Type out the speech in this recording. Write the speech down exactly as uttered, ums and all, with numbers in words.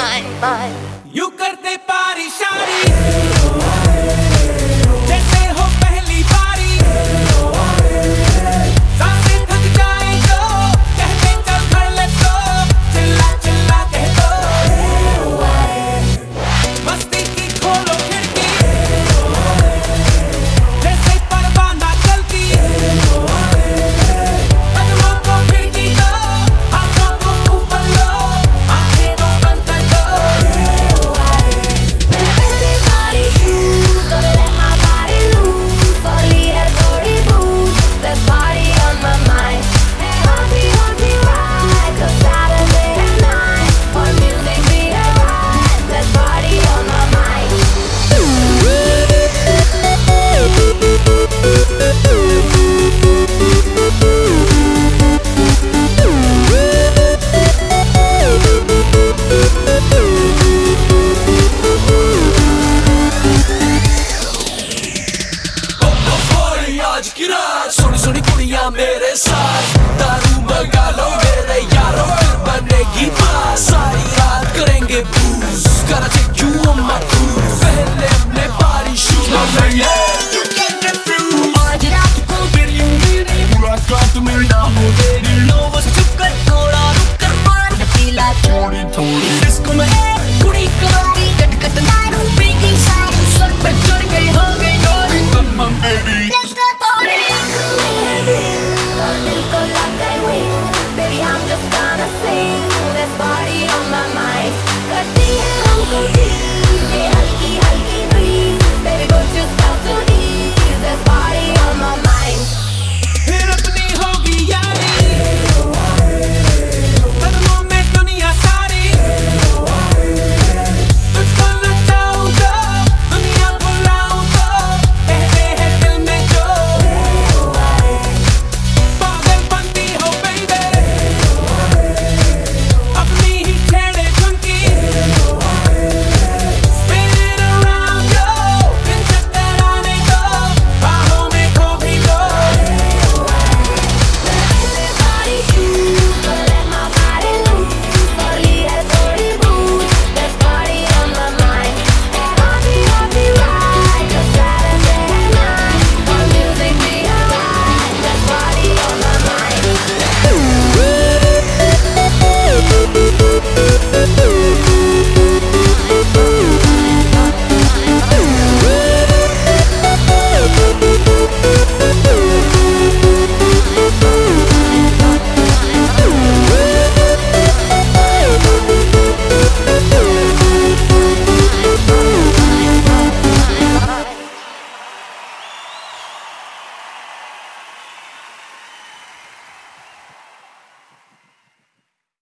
mine, mine. You करते पारी शारी जैसे हो पहली बारी, सांसें थक जाए तो कहते चल भर ले तो, चिल्ला चिल्ला कह दो मस्ती की खोलो खिड़की, जैसे परवाना चलती, कदमों को खिड़की दो, हाथों को ऊपर लो, आंखें तो बंद कर दो। आज की रात सुनी सुनी कुड़ियां मेरे साथ, दारू मंगा लो मेरे यारों, फिर बनेगी बात, सारी रात करेंगे बूज,